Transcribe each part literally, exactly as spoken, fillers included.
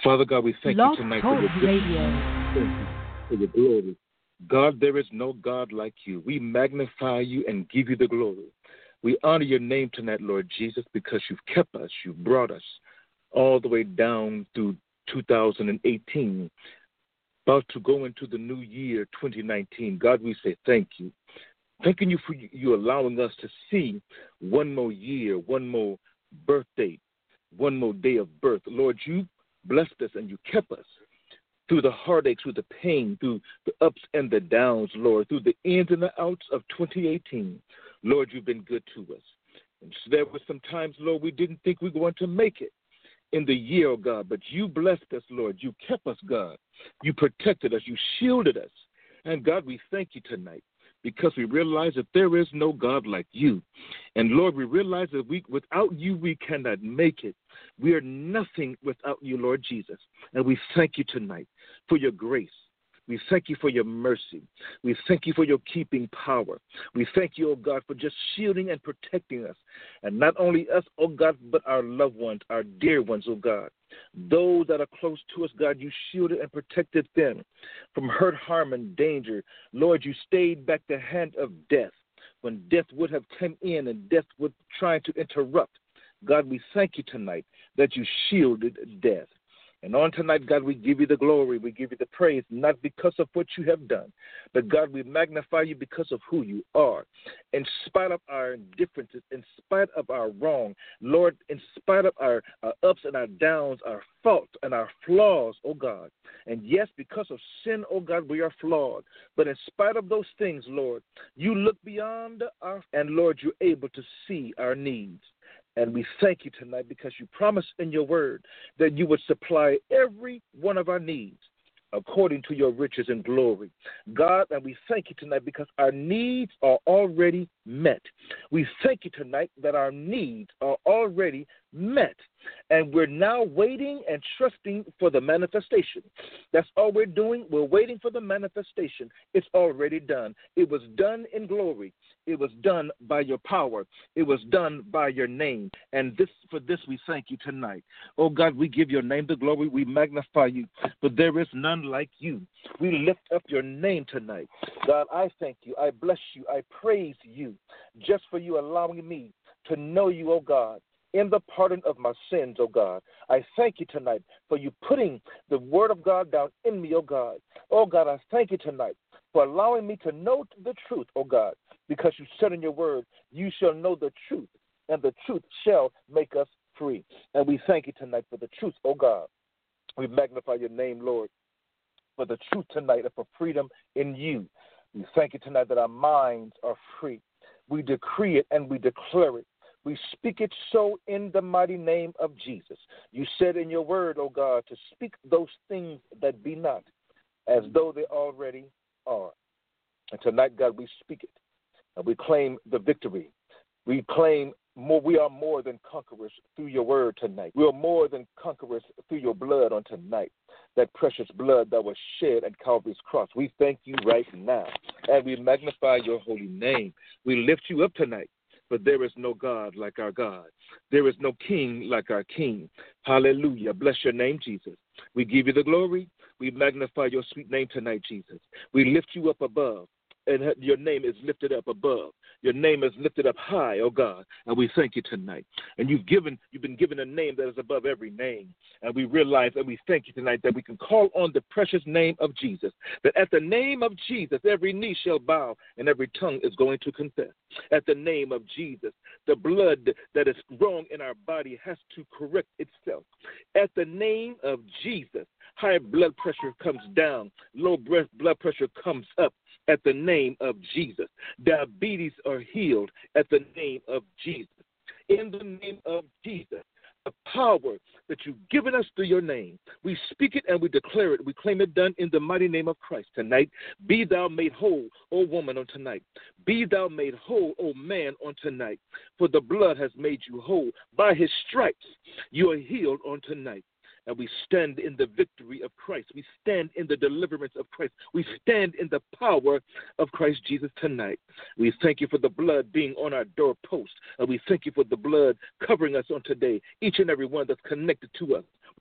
Father God, we thank Blog you tonight for Talk your Radio. goodness. Thank you for your glory. God, there is no God like you. We magnify you and give you the glory. We honor your name tonight, Lord Jesus, because you've kept us. You've brought us all the way down through two thousand eighteen, about to go into the new year, twenty nineteen. God, we say thank you. Thanking you for you allowing us to see one more year, one more birthday, one more day of birth. Lord, you blessed us and you kept us through the heartaches, through the pain, through the ups and the downs, Lord, through the ins and the outs of twenty eighteen. Lord, you've been good to us. And so there were some times, Lord, we didn't think we were going to make it in the year, oh God, but you blessed us, Lord. You kept us, God. You protected us. You shielded us. And God, we thank you tonight because we realize that there is no God like you. And Lord, we realize that we, without you, we cannot make it. We are nothing without you, Lord Jesus. And we thank you tonight for your grace. We thank you for your mercy. We thank you for your keeping power. We thank you, oh God, for just shielding and protecting us. And not only us, oh God, but our loved ones, our dear ones, oh God. Those that are close to us, God, you shielded and protected them from hurt, harm, and danger. Lord, you stayed back the hand of death when death would have come in and death would try to interrupt. God, we thank you tonight that you shielded death. And on tonight, God, we give you the glory. We give you the praise, not because of what you have done, but, God, we magnify you because of who you are. In spite of our differences, in spite of our wrong, Lord, in spite of our, our ups and our downs, our faults and our flaws, oh God. And yes, because of sin, oh God, we are flawed. But in spite of those things, Lord, you look beyond our, and Lord, you're able to see our needs. And we thank you tonight because you promised in your word that you would supply every one of our needs according to your riches and glory. God, and we thank you tonight because our needs are already met. We thank you tonight that our needs are already met. And we're now waiting and trusting for the manifestation. That's all we're doing. We're waiting for the manifestation. It's already done. It was done in glory. It was done by your power. It was done by your name. And this for this we thank you tonight. Oh God, we give your name the glory. We magnify you. But there is none like you. We lift up your name tonight. God, I thank you. I bless you. I praise you just for you allowing me to know you, oh God, in the pardon of my sins, oh God. I thank you tonight for you putting the word of God down in me, oh God. Oh God, I thank you tonight for allowing me to know the truth, oh God, because you said in your word, you shall know the truth, and the truth shall make us free. And we thank you tonight for the truth, oh God. We magnify your name, Lord, for the truth tonight and for freedom in you. We thank you tonight that our minds are free. We decree it and we declare it. We speak it so in the mighty name of Jesus. You said in your word, oh God, to speak those things that be not as though they already are. And tonight, God, we speak it. And we claim the victory. We claim more. We are more than conquerors through your word tonight. We are more than conquerors through your blood on tonight, that precious blood that was shed at Calvary's cross. We thank you right now, and we magnify your holy name. We lift you up tonight, for there is no God like our God. There is no king like our King. Hallelujah. Bless your name, Jesus. We give you the glory. We magnify your sweet name tonight, Jesus. We lift you up above, and your name is lifted up above. Your name is lifted up high, oh God, and we thank you tonight. And you've given, you've been given a name that is above every name. And we realize and we thank you tonight that we can call on the precious name of Jesus, that at the name of Jesus, every knee shall bow and every tongue is going to confess. At the name of Jesus, the blood that is wrong in our body has to correct itself. At the name of Jesus, high blood pressure comes down, low blood pressure comes up. At the name of Jesus, diabetes are healed at the name of Jesus. In the name of Jesus, the power that you've given us through your name, we speak it and we declare it. We claim it done in the mighty name of Christ tonight. Be thou made whole, O woman, on tonight. Be thou made whole, O man, on tonight. For the blood has made you whole. By his stripes, you are healed on tonight. And we stand in the victory of Christ. We stand in the deliverance of Christ. We stand in the power of Christ Jesus tonight. We thank you for the blood being on our doorpost. And we thank you for the blood covering us on today, each and every one that's connected to us.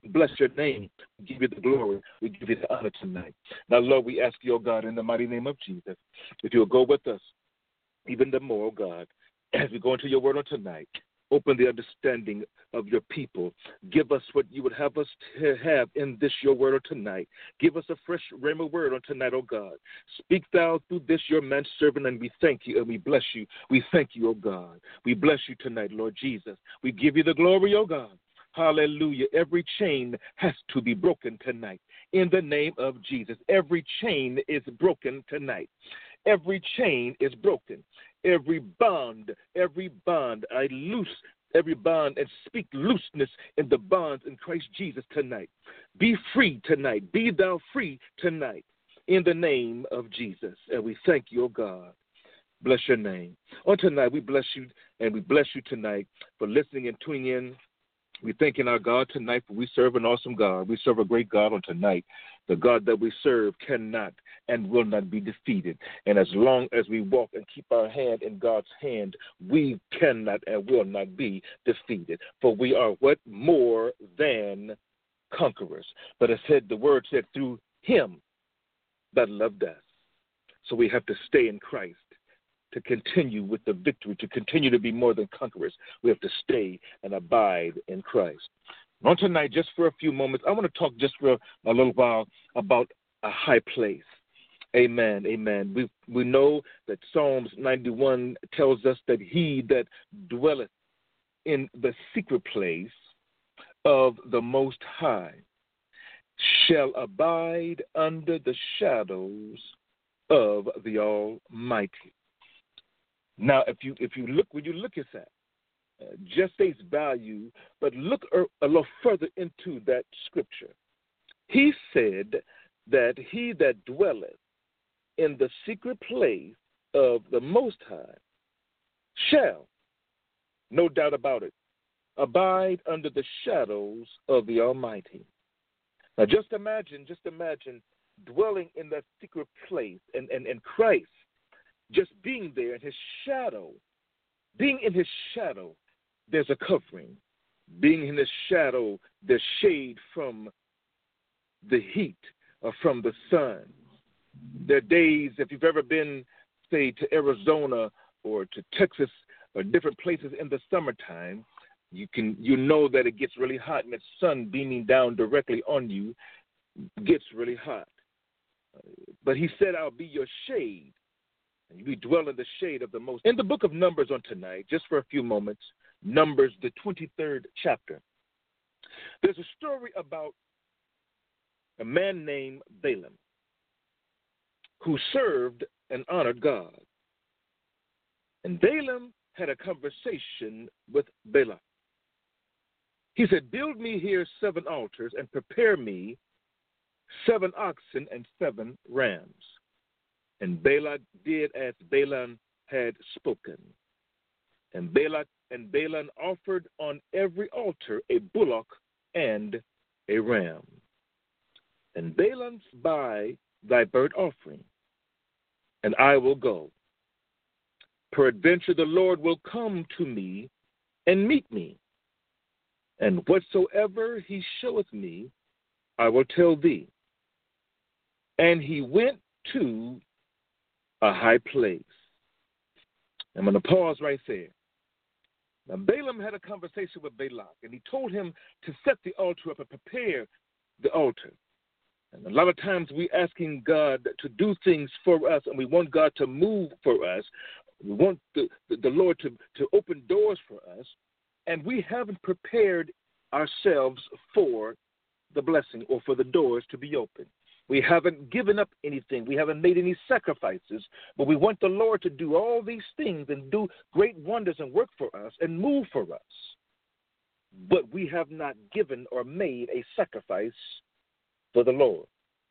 Bless your name. We give you the glory. We give you the honor tonight. Now, Lord, we ask you, oh God, in the mighty name of Jesus, if you'll go with us even the more, oh God, as we go into your word on tonight. Open the understanding of your people. Give us what you would have us to have in this your word on tonight. Give us a fresh rhema word on tonight, oh God. Speak thou through this your manservant, and we thank you and we bless you. We thank you, oh God. We bless you tonight, Lord Jesus. We give you the glory, oh God. Hallelujah. Every chain has to be broken tonight. In the name of Jesus, every chain is broken tonight. Every chain is broken. Every bond, every bond, I loose every bond and speak looseness in the bonds in Christ Jesus tonight. Be free tonight. Be thou free tonight in the name of Jesus. And we thank you, oh God. Bless your name. On tonight, we bless you and we bless you tonight for listening and tuning in. We thanking our God tonight, for we serve an awesome God. We serve a great God on tonight. The God that we serve cannot and will not be defeated. And as long as we walk and keep our hand in God's hand, we cannot and will not be defeated. For we are what? More than conquerors. But it said, the word said, through him that loved us. So we have to stay in Christ to continue with the victory, to continue to be more than conquerors. We have to stay and abide in Christ. On tonight, just for a few moments, I want to talk just for a little while about a high place. Amen, amen. We we know that Psalms ninety-one tells us that he that dwelleth in the secret place of the Most High shall abide under the shadows of the Almighty. Now, if you if you look when you look at that, uh, just face value, but look a, a little further into that scripture. He said that he that dwelleth in the secret place of the Most High shall, no doubt about it, abide under the shadows of the Almighty. Now, just imagine, just imagine dwelling in that secret place and, and, and Christ just being there in his shadow. Being in his shadow, there's a covering. Being in his shadow, there's shade from the heat or from the sun. There are days, if you've ever been, say, to Arizona or to Texas or different places in the summertime, you can you know that it gets really hot, and the sun beaming down directly on you gets really hot. But he said, I'll be your shade, and we dwell in the shade of the Most. In the book of Numbers on tonight, just for a few moments, Numbers, the twenty-third chapter, there's a story about a man named Balaam who served and honored God. And Balaam had a conversation with Balak. He said, build me here seven altars and prepare me seven oxen and seven rams. And Balak did as Balaam had spoken. And Balak and Balaam offered on every altar a bullock and a ram. And Balaam buy thy burnt offering, and I will go. Peradventure the Lord will come to me and meet me, and whatsoever he showeth me, I will tell thee. And he went to a high place. I'm going to pause right there. Now, Balaam had a conversation with Balak, and he told him to set the altar up and prepare the altar. And a lot of times we're asking God to do things for us, and we want God to move for us. We want the, the, the Lord to, to open doors for us, and we haven't prepared ourselves for the blessing or for the doors to be open. We haven't given up anything. We haven't made any sacrifices, but we want the Lord to do all these things and do great wonders and work for us and move for us. But we have not given or made a sacrifice for the Lord.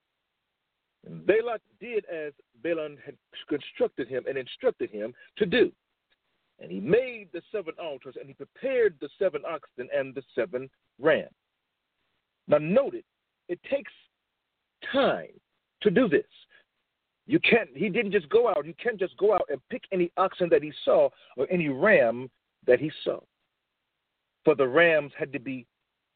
And Balak did as Balaam had constructed him and instructed him to do. And he made the seven altars, and he prepared the seven oxen and the seven rams. Now note it, it takes time to do this. You can't, he didn't just go out, you can't just go out and pick any oxen that he saw or any ram that he saw. For the rams had to be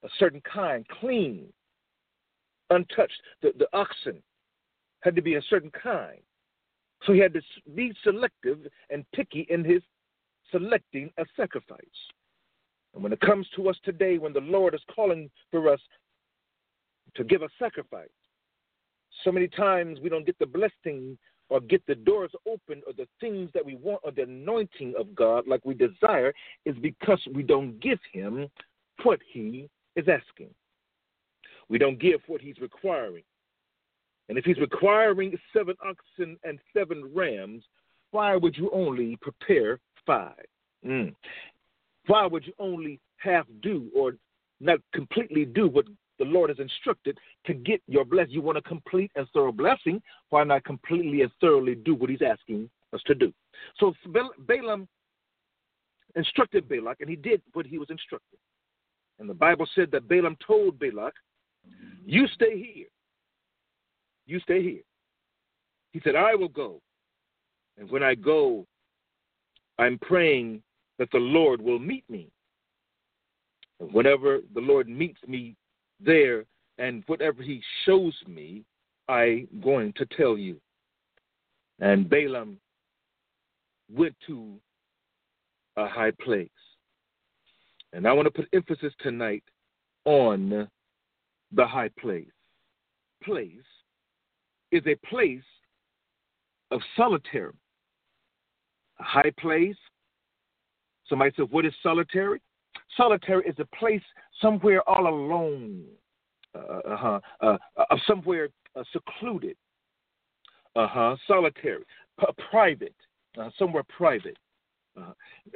a certain kind, clean, untouched. The, the oxen had to be a certain kind. So he had to be selective and picky in his selecting a sacrifice. And when it comes to us today, when the Lord is calling for us to give a sacrifice, so many times we don't get the blessing or get the doors open or the things that we want or the anointing of God like we desire is because we don't give him what he is asking. We don't give what he's requiring. And if he's requiring seven oxen and seven rams, why would you only prepare five? Mm. Why would you only half do or not completely do what the Lord has instructed to get your blessing? You want a complete and thorough blessing. Why not completely and thoroughly do what he's asking us to do? So Balaam instructed Balak, and he did what he was instructed. And the Bible said that Balaam told Balak, you stay here. You stay here. He said, I will go. And when I go, I'm praying that the Lord will meet me. And whenever the Lord meets me there and whatever he shows me, I'm going to tell you. And Balaam went to a high place. And I want to put emphasis tonight on the high place. Place is a place of solitary. A high place. Somebody said, what is solitary? Solitary is a place somewhere all alone, uh, uh-huh, uh, uh, somewhere uh, secluded, uh-huh, solitary, P- private, uh, somewhere private. Uh,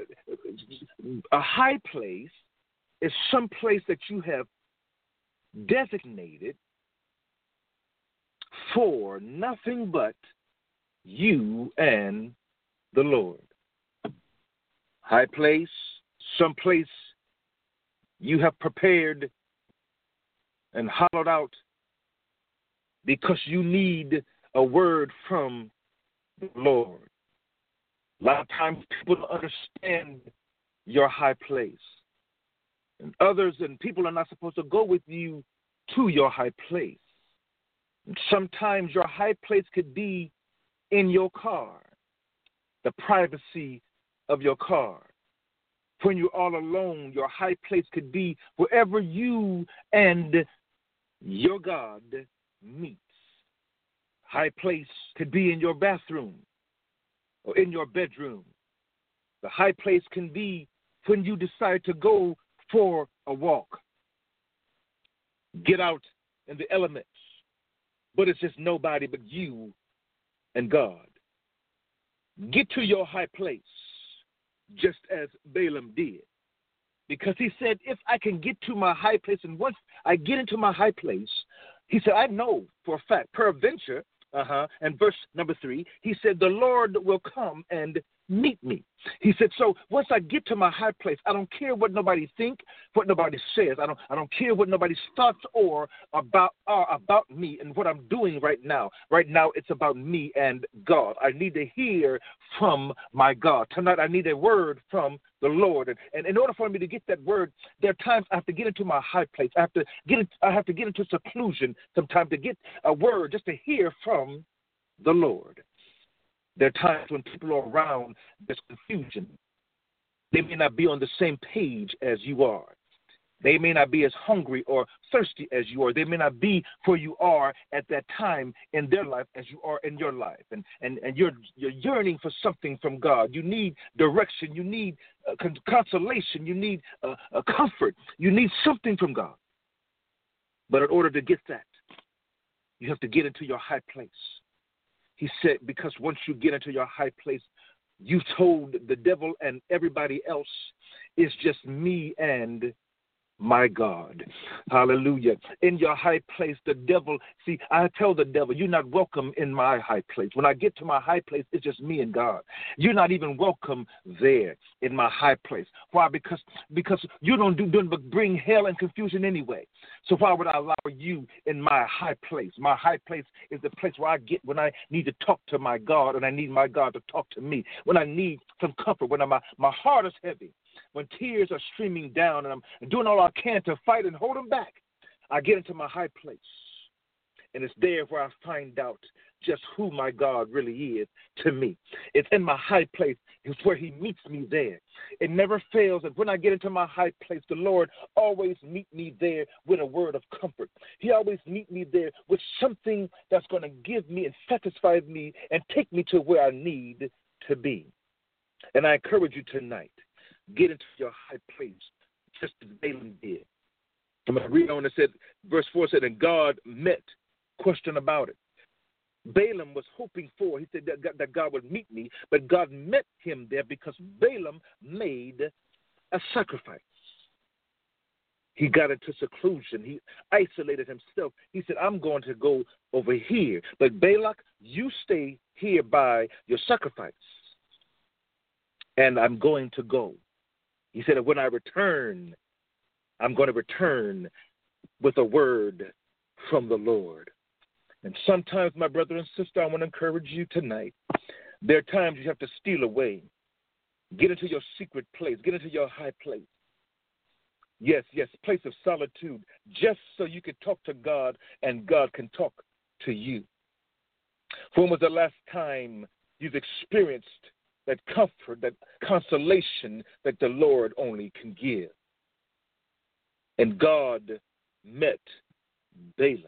a high place is some place that you have designated for nothing but you and the Lord. High place, some place you have prepared and hollowed out because you need a word from the Lord. A lot of times people don't understand your high place. And others and people are not supposed to go with you to your high place. And sometimes your high place could be in your car, the privacy of your car. When you're all alone, your high place could be wherever you and your God meets. High place could be in your bathroom or in your bedroom. The high place can be when you decide to go for a walk. Get out in the elements, but it's just nobody but you and God. Get to your high place, just as Balaam did. Because he said, if I can get to my high place, and once I get into my high place, he said, I know for a fact, peradventure, uh-huh, and verse number three, he said, the Lord will come and meet me. He said, so once I get to my high place, I don't care what nobody think, what nobody says. I don't I don't care what nobody's thoughts or about are about me and what I'm doing right now. Right now it's about me and God. I need to hear from my God. Tonight I need a word from the Lord. And, and in order for me to get that word, there are times I have to get into my high place. I have to get in, I have to get into seclusion sometimes to get a word, just to hear from the Lord. There are times when people are around, there's confusion. They may not be on the same page as you are. They may not be as hungry or thirsty as you are. They may not be where you are at that time in their life as you are in your life. And and, and you're, you're yearning for something from God. You need direction. You need uh, con- consolation. You need uh, uh, comfort. You need something from God. But in order to get that, you have to get into your high place. He said, because once you get into your high place, you told the devil and everybody else, it's just me and my God. Hallelujah. In your high place, the devil, see, I tell the devil, you're not welcome in my high place. When I get to my high place, it's just me and God. You're not even welcome there in my high place. Why? Because because you don't do nothing but bring hell and confusion anyway. So why would I allow you in my high place? My high place is the place where I get when I need to talk to my God and I need my God to talk to me. When I need some comfort, when my, my heart is heavy. when tears are streaming down and I'm doing all I can to fight and hold them back, I get into my high place. And it's there where I find out just who my God really is to me. It's in my high place. It's where he meets me there. It never fails. And when I get into my high place, the Lord always meets me there with a word of comfort. He always meets me there with something that's going to give me and satisfy me and take me to where I need to be. And I encourage you tonight, get into your high place just as Balaam did. I'm going to read on. It said, verse four said, and God met. Question about it. Balaam was hoping for, he said that God, that God would meet me, but God met him there because Balaam made a sacrifice. He got into seclusion. He isolated himself. He said, I'm going to go over here. But Balak, you stay here by your sacrifice. And I'm going to go. He said, when I return, I'm going to return with a word from the Lord. And sometimes, my brother and sister, I want to encourage you tonight. There are times you have to steal away. Get into your secret place. Get into your high place. Yes, yes, place of solitude, just so you can talk to God and God can talk to you. When was the last time you've experienced that comfort, that consolation that the Lord only can give? And God met Balaam.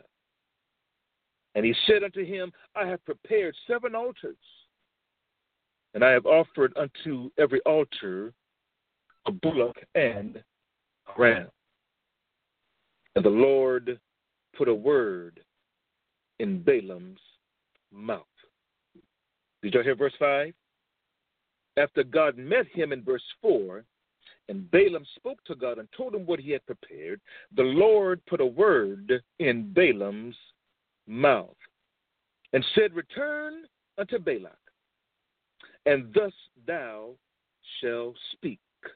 And he said unto him, I have prepared seven altars, and I have offered unto every altar a bullock and a ram. And the Lord put a word in Balaam's mouth. Did y'all hear verse five? After God met him in verse four, and Balaam spoke to God and told him what he had prepared, the Lord put a word in Balaam's mouth and said, return unto Balak, and thus thou shalt speak.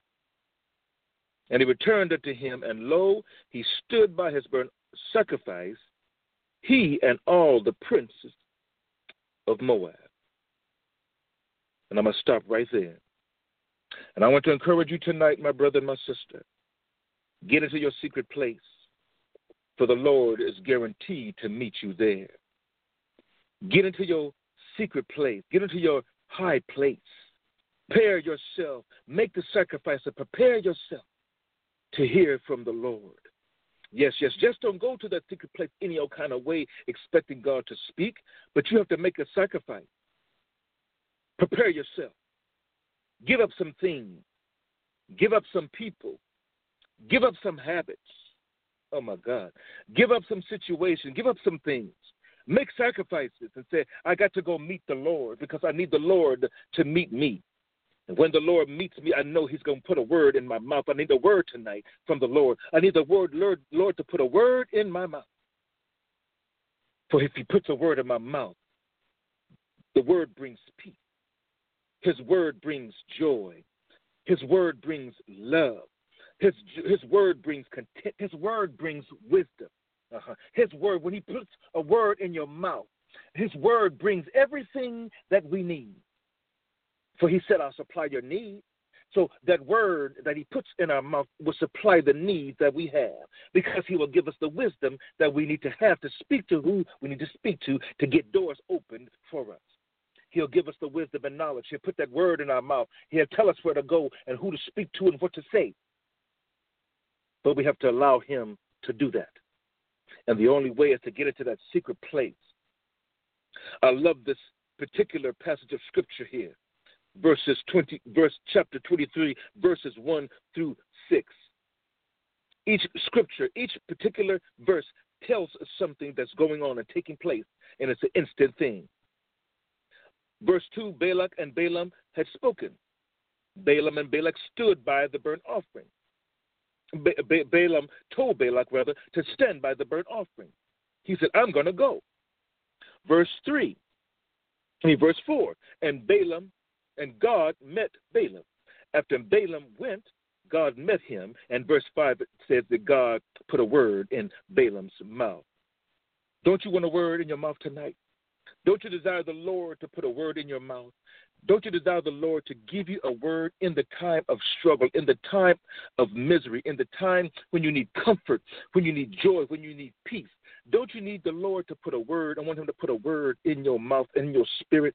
And he returned unto him, and lo, he stood by his burnt sacrifice, he and all the princes of Moab. And I'm going to stop right there. And I want to encourage you tonight, my brother and my sister, get into your secret place, for the Lord is guaranteed to meet you there. Get into your secret place. Get into your high place. Prepare yourself. Make the sacrifice and prepare yourself to hear from the Lord. Yes, yes, just don't go to that secret place any old kind of way expecting God to speak, but you have to make a sacrifice. Prepare yourself. Give up some things. Give up some people. Give up some habits. Oh, my God. Give up some situation. Give up some things. Make sacrifices and say, I got to go meet the Lord because I need the Lord to meet me. And when the Lord meets me, I know he's going to put a word in my mouth. I need a word tonight from the Lord. I need the word, Lord, Lord, to put a word in my mouth. For if he puts a word in my mouth, the word brings peace. His word brings joy. His word brings love. His his word brings content. His word brings wisdom. Uh-huh. His word, when he puts a word in your mouth, his word brings everything that we need. For he said, I'll supply your need. So that word that he puts in our mouth will supply the needs that we have, because he will give us the wisdom that we need to have to speak to who we need to speak to to get doors opened for us. He'll give us the wisdom and knowledge. He'll put that word in our mouth. He'll tell us where to go and who to speak to and what to say. But we have to allow him to do that. And the only way is to get into that secret place. I love this particular passage of scripture here. Verses twenty, verse chapter twenty-three, verses one through six. Each scripture, each particular verse tells us something that's going on and taking place, and it's an instant thing. Verse two, Balak and Balaam had spoken. Balaam and Balak stood by the burnt offering. Ba- ba- Balaam told Balak, rather, to stand by the burnt offering. He said, I'm going to go. Verse three, I mean, verse four, and Balaam and God met Balaam. After Balaam went, God met him, and verse five says that God put a word in Balaam's mouth. Don't you want a word in your mouth tonight? Don't you desire the Lord to put a word in your mouth? Don't you desire the Lord to give you a word in the time of struggle, in the time of misery, in the time when you need comfort, when you need joy, when you need peace? Don't you need the Lord to put a word? I want him to put a word in your mouth, in your spirit.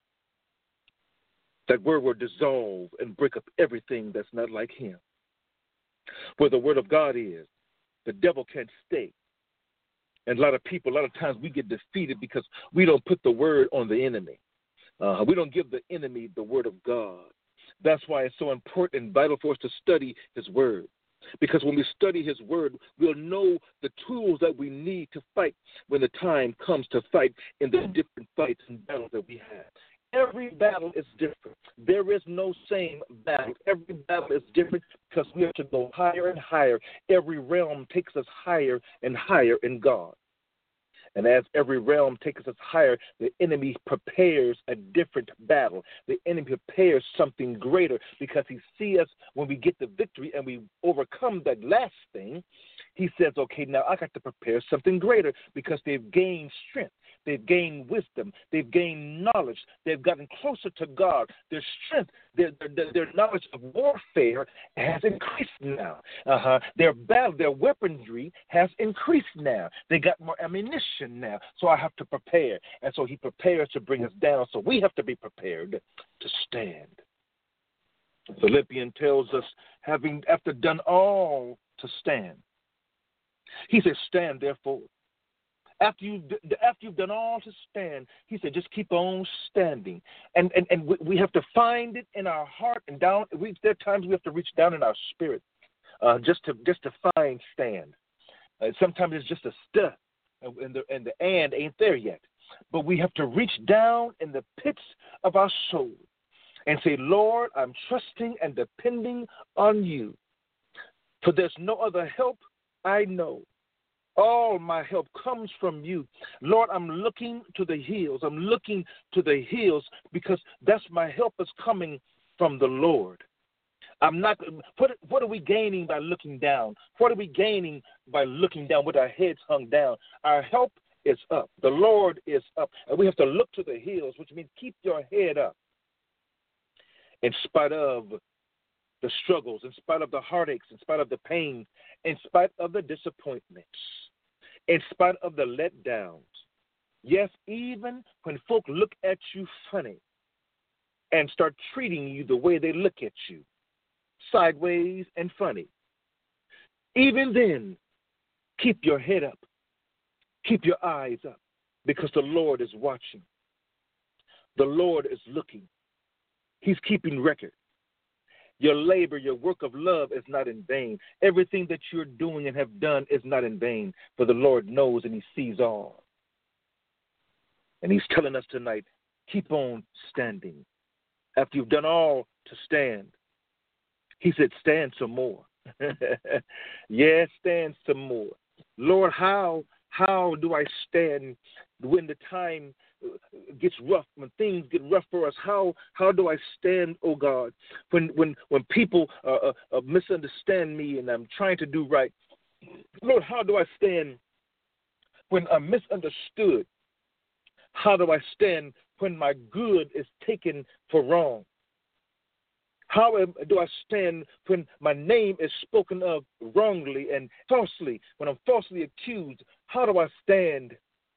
That word will dissolve and break up everything that's not like him. Where the word of God is, the devil can't stay. And a lot of people, a lot of times we get defeated because we don't put the word on the enemy. Uh, we don't give the enemy the word of God. That's why it's so important and vital for us to study his word. Because when we study his word, we'll know the tools that we need to fight when the time comes to fight in the different fights and battles that we have. Every battle is different. There is no same battle. Every battle is different because we have to go higher and higher. Every realm takes us higher and higher in God. And as every realm takes us higher, the enemy prepares a different battle. The enemy prepares something greater because he sees us when we get the victory and we overcome that last thing. He says, okay, now I got to prepare something greater because they've gained strength. They've gained wisdom. They've gained knowledge. They've gotten closer to God. Their strength, their, their, their knowledge of warfare has increased now. Uh-huh. Their battle, their weaponry has increased now. They got more ammunition now. So I have to prepare. And so he prepares to bring us down. So we have to be prepared to stand. Philippians tells us, having after done all to stand. He says, stand therefore. After you've, after you've done all to stand, he said, just keep on standing. And and, and we, we have to find it in our heart and down. We, there are times we have to reach down in our spirit uh, just to just to find stand. Uh, sometimes it's just a stuff, and the, and the and ain't there yet. But we have to reach down in the pits of our soul and say, Lord, I'm trusting and depending on you. For there's no other help I know. All my help comes from you. Lord, I'm looking to the hills. I'm looking to the hills because that's my help is coming from the Lord. I'm not. What, what are we gaining by looking down? What are we gaining by looking down with our heads hung down? Our help is up. The Lord is up. And we have to look to the hills, which means keep your head up in spite of the struggles, in spite of the heartaches, in spite of the pain, in spite of the disappointments, in spite of the letdowns. Yes, even when folk look at you funny and start treating you the way they look at you, sideways and funny. Even then, keep your head up. Keep your eyes up because the Lord is watching. The Lord is looking. He's keeping record. Your labor, your work of love is not in vain. Everything that you're doing and have done is not in vain, for the Lord knows and he sees all. And he's telling us tonight, keep on standing. After you've done all to stand, he said, stand some more. Yes, stand some more. Lord, how, how do I stand when the time gets rough, when things get rough for us? How how do I stand, oh God, when when when people uh, uh, uh, misunderstand me and I'm trying to do right? Lord, how do I stand when I'm misunderstood? How do I stand when my good is taken for wrong? How do I stand when my name is spoken of wrongly and falsely, when I'm falsely accused? How do I stand?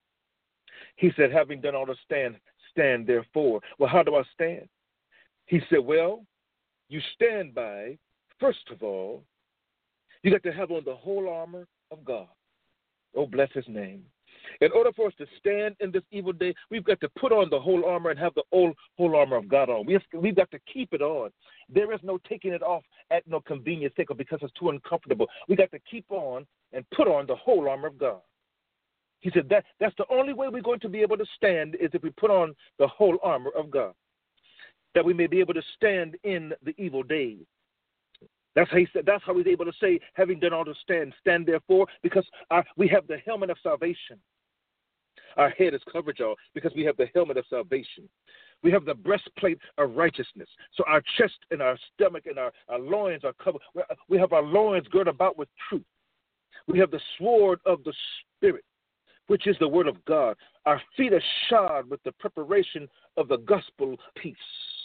He said, having done all to stand, stand therefore. Well, how do I stand? He said, well, you stand by, first of all, you got to have on the whole armor of God. Oh, bless his name. In order for us to stand in this evil day, we've got to put on the whole armor and have the whole, whole armor of God on. We have, we've got to keep it on. There is no taking it off at no convenience sake or because it's too uncomfortable. We got to keep on and put on the whole armor of God. He said that that's the only way we're going to be able to stand is if we put on the whole armor of God, that we may be able to stand in the evil days. That's how he said. That's how he's able to say, having done all to stand, stand therefore, because our, we have the helmet of salvation. Our head is covered, y'all, because we have the helmet of salvation. We have the breastplate of righteousness. So our chest and our stomach and our, our loins are covered. We have our loins girded about with truth. We have the sword of the Spirit, which is the word of God. Our feet are shod with the preparation of the gospel of peace.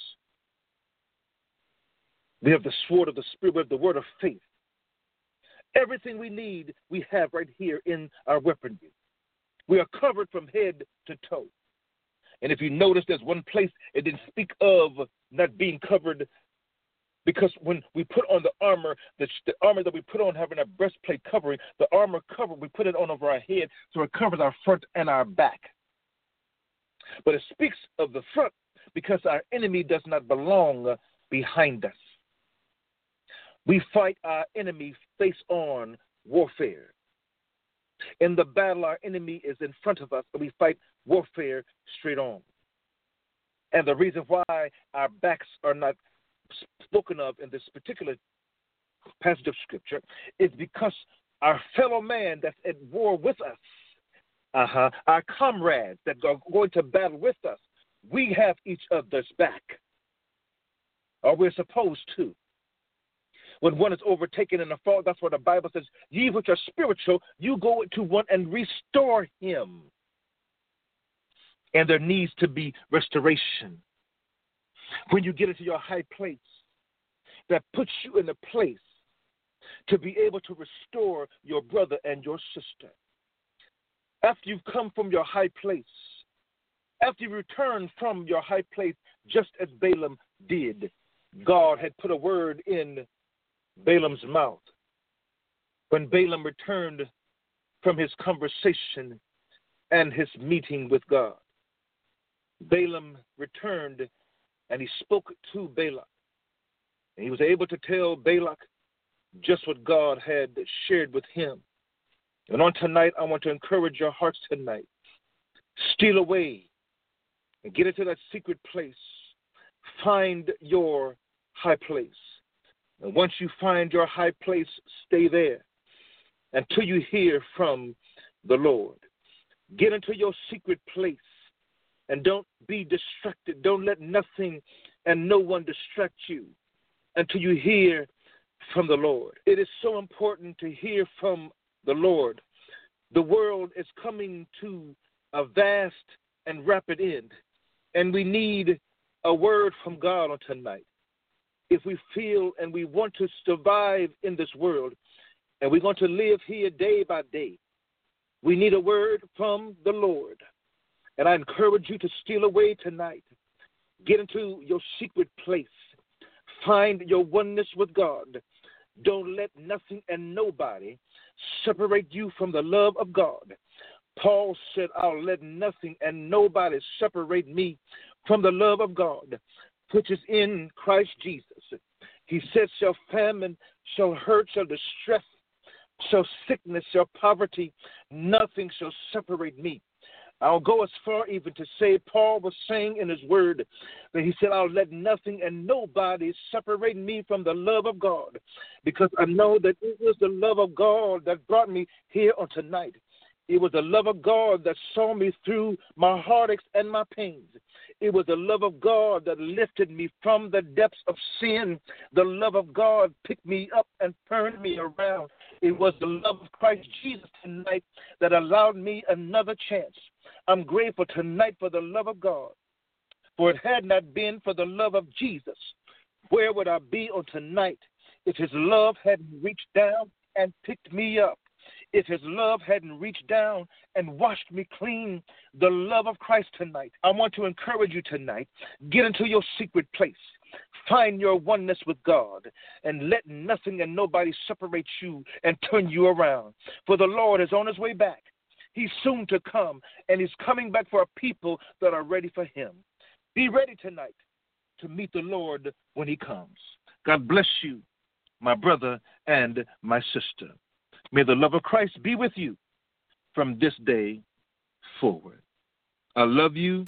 We have the sword of the Spirit, we have the word of faith. Everything we need, we have right here in our weaponry. We are covered from head to toe. And if you notice, there's one place it didn't speak of not being covered, because when we put on the armor, the, the armor that we put on having a breastplate covering, the armor cover, we put it on over our head so it covers our front and our back. But it speaks of the front because our enemy does not belong behind us. We fight our enemy face-on warfare. In the battle, our enemy is in front of us, and we fight warfare straight on. And the reason why our backs are not spoken of in this particular passage of Scripture is because our fellow man that's at war with us, uh-huh, our comrades that are going to battle with us, we have each other's back, or we're supposed to. When one is overtaken in a fault, that's what the Bible says, ye which are spiritual, you go to one and restore him. And there needs to be restoration. When you get into your high place, that puts you in a place to be able to restore your brother and your sister. After you've come from your high place, after you return from your high place, just as Balaam did, God had put a word in Balaam's mouth. When Balaam returned from his conversation and his meeting with God, Balaam returned and he spoke to Balak. And he was able to tell Balak just what God had shared with him. And on tonight, I want to encourage your hearts tonight. Steal away and get into that secret place. Find your high place. And once you find your high place, stay there until you hear from the Lord. Get into your secret place and don't be distracted. Don't let nothing and no one distract you until you hear from the Lord. It is so important to hear from the Lord. The world is coming to a vast and rapid end, and we need a word from God on tonight. If we feel and we want to survive in this world, and we're going to live here day by day, we need a word from the Lord. And I encourage you to steal away tonight. Get into your secret place. Find your oneness with God. Don't let nothing and nobody separate you from the love of God. Paul said, I'll let nothing and nobody separate me from the love of God, which is in Christ Jesus. He said, shall famine, shall hurt, shall distress, shall sickness, shall poverty, nothing shall separate me. I'll go as far even to say Paul was saying in his word that he said, I'll let nothing and nobody separate me from the love of God, because I know that it was the love of God that brought me here on tonight. It was the love of God that saw me through my heartaches and my pains. It was the love of God that lifted me from the depths of sin. The love of God picked me up and turned me around. It was the love of Christ Jesus tonight that allowed me another chance. I'm grateful tonight for the love of God. For it had not been for the love of Jesus, where would I be on tonight if his love hadn't reached down and picked me up? If his love hadn't reached down and washed me clean, the love of Christ tonight. I want to encourage you tonight. Get into your secret place. Find your oneness with God and let nothing and nobody separate you and turn you around. For the Lord is on his way back. He's soon to come, and he's coming back for a people that are ready for him. Be ready tonight to meet the Lord when he comes. God bless you, my brother and my sister. May the love of Christ be with you from this day forward. I love you.